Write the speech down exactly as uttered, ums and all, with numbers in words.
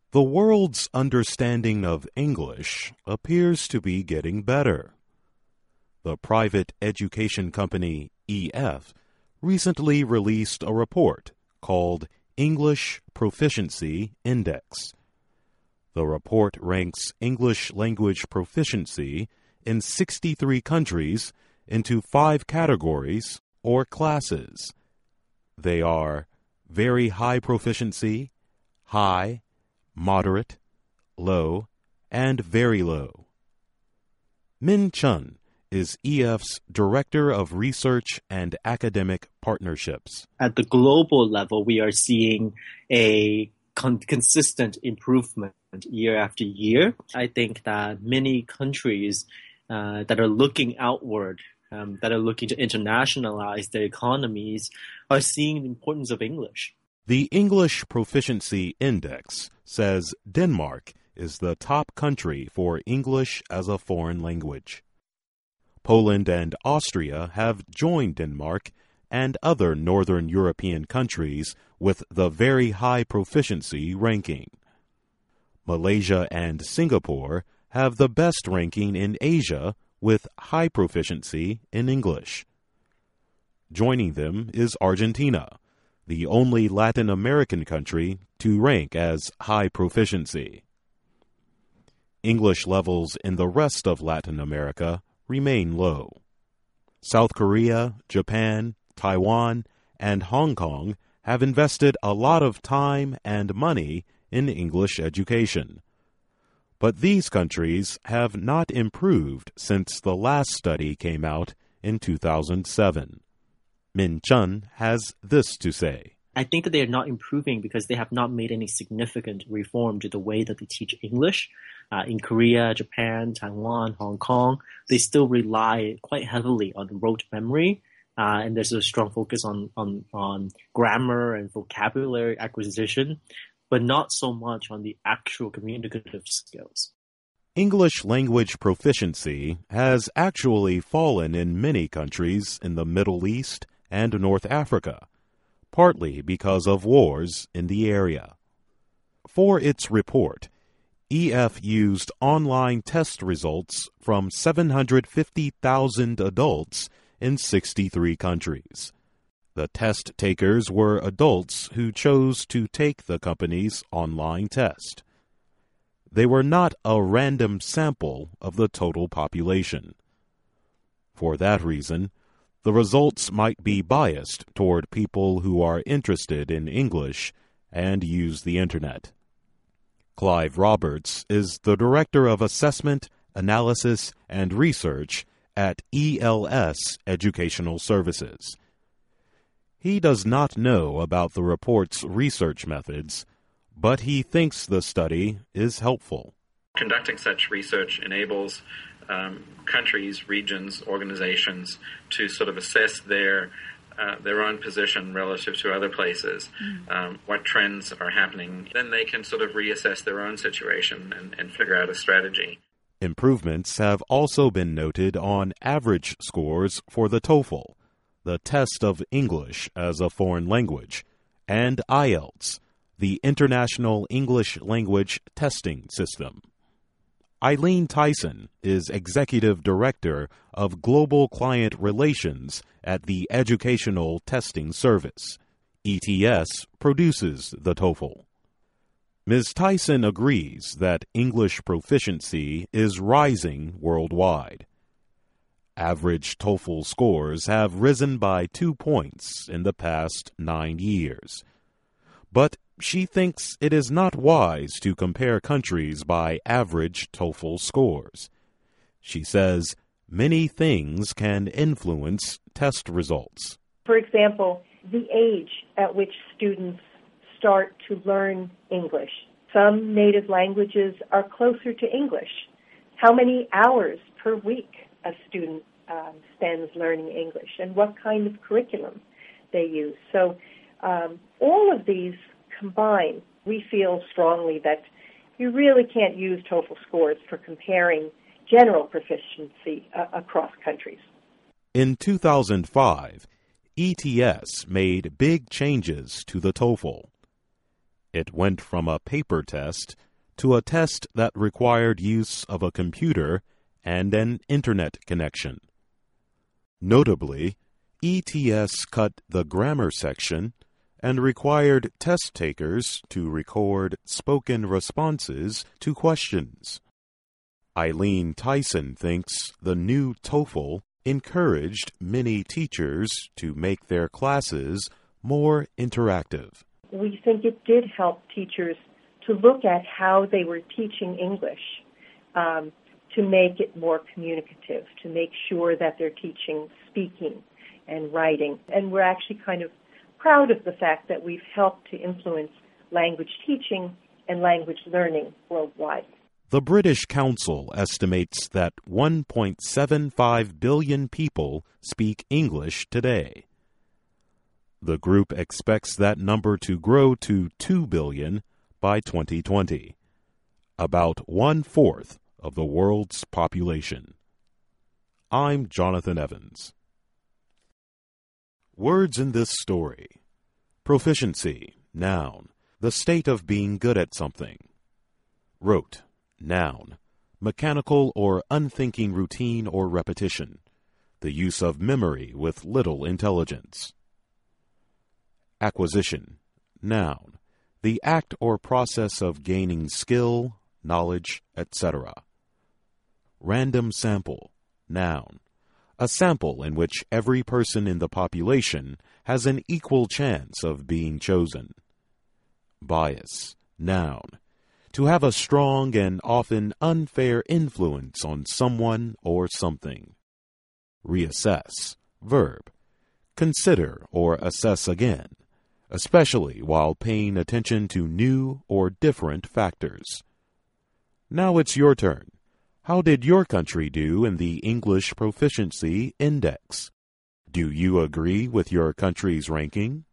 The world's understanding of English appears to be getting better. The private education company E F recently released a report called English Proficiency Index. The report ranks English language proficiency in sixty-three countries into five categories or classes. They are very high proficiency, high, moderate, low, and very low. Min Chun is E F's Director of Research and Academic Partnerships. At the global level, we are seeing a con- consistent improvement year after year. I think that many countries uh, that are looking outward, um, that are looking to internationalize their economies, are seeing the importance of English. The English Proficiency Index says Denmark is the top country for English as a foreign language. Poland and Austria have joined Denmark and other Northern European countries with the very high proficiency ranking. Malaysia and Singapore have the best ranking in Asia with high proficiency in English. Joining them is Argentina, the only Latin American country to rank as high proficiency. English levels in the rest of Latin America remain low. South Korea, Japan, Taiwan, and Hong Kong have invested a lot of time and money in English education. But these countries have not improved since the last study came out in two thousand seven. Min Chun has this to say. I think that they are not improving because they have not made any significant reform to the way that they teach English. Uh, in Korea, Japan, Taiwan, Hong Kong, they still rely quite heavily on rote memory, uh, and there's a strong focus on, on, on grammar and vocabulary acquisition, but not so much on the actual communicative skills. English language proficiency has actually fallen in many countries in the Middle East and North Africa, partly because of wars in the area. For its report, E F used online test results from seven hundred fifty thousand adults in sixty-three countries. The test takers were adults who chose to take the company's online test. They were not a random sample of the total population. For that reason, the results might be biased toward people who are interested in English and use the Internet. Clive Roberts is the Director of Assessment, Analysis, and Research at E L S Educational Services. He does not know about the report's research methods, but he thinks the study is helpful. Conducting such research enables um, countries, regions, organizations to sort of assess their uh, their own position relative to other places, mm. um, what trends are happening. Then they can sort of reassess their own situation and, and figure out a strategy. Improvements have also been noted on average scores for the TOEFL, the test of English as a foreign language, and I E L T S, the International English Language Testing System. Eileen Tyson is Executive Director of Global Client Relations at the Educational Testing Service. E T S produces the TOEFL. Miz Tyson agrees that English proficiency is rising worldwide. Average TOEFL scores have risen by two points in the past nine years. But she thinks it is not wise to compare countries by average TOEFL scores. She says many things can influence test results. For example, the age at which students start to learn English. Some native languages are closer to English. How many hours per week a student um, spends learning English, and what kind of curriculum they use. So um, all of these combined, we feel strongly that you really can't use TOEFL scores for comparing general proficiency uh, across countries. In two thousand five, E T S made big changes to the TOEFL. It went from a paper test to a test that required use of a computer and an internet connection. Notably, E T S cut the grammar section and required test takers to record spoken responses to questions. Eileen Tyson thinks the new TOEFL encouraged many teachers to make their classes more interactive. We think it did help teachers to look at how they were teaching English, um, to make it more communicative, to make sure that they're teaching speaking and writing. And we're actually kind of proud of the fact that we've helped to influence language teaching and language learning worldwide. The British Council estimates that one point seven five billion people speak English today. The group expects that number to grow to two billion by twenty twenty, about one-fourth of the world's population. I'm Jonathan Evans. Words in this story. Proficiency, noun, the state of being good at something. Rote, noun, mechanical or unthinking routine or repetition, the use of memory with little intelligence. Acquisition, noun, the act or process of gaining skill, knowledge, et cetera. Random sample, noun, a sample in which every person in the population has an equal chance of being chosen. Bias, noun, to have a strong and often unfair influence on someone or something. Reassess, verb, consider or assess again, especially while paying attention to new or different factors. Now it's your turn. How did your country do in the English Proficiency Index? Do you agree with your country's ranking?